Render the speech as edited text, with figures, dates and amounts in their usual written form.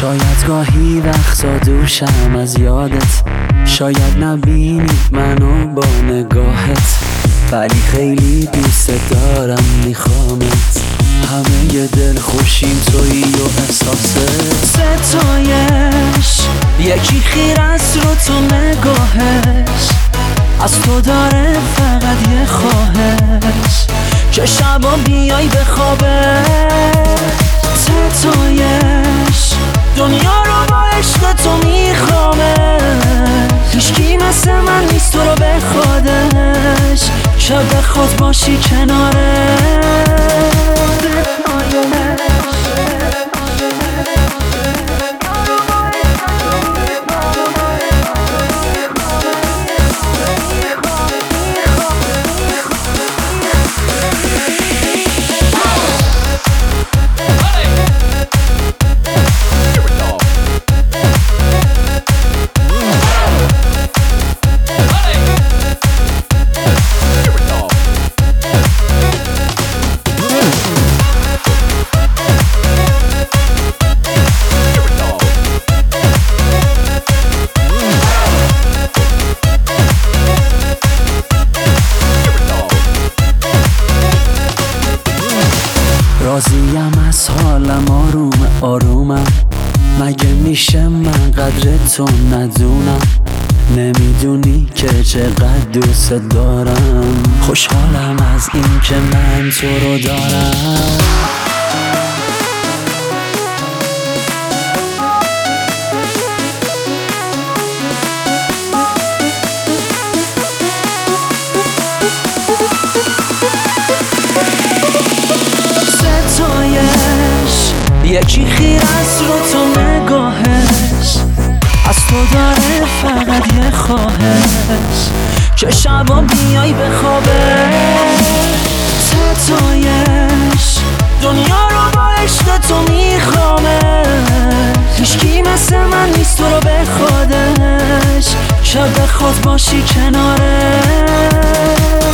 شاید گاهی وقتا دوشم از یادت، شاید نبینی منو با نگاهت، ولی خیلی دوست دارم میخوامت. همه دل خوشیم تویی و احساست. ستایش یکی خیر است رو تو نگاهش، از تو داره فقط یه خواهش که شبا بیای به خوابش. ستایش دنیا رو با عشق تو میخوامه، هیچکی مثل من نیست تو رو به خودش که بخواد باشی کناره. راضیم از حالم، آرومم، مگه میشه من قدر تو ندونم؟ نمیدونی که چقدر دوست دارم، خوشحالم از این که من تو رو دارم. یکی خیر است رو تو نگاهش، از تو داره فقط یه خواهش که شبا بیای به خوابش. ستایش دنیا رو با عشق تو میخوامه، هیچکی مثل من نیست تو رو به خودش که بخواد باشی کناره.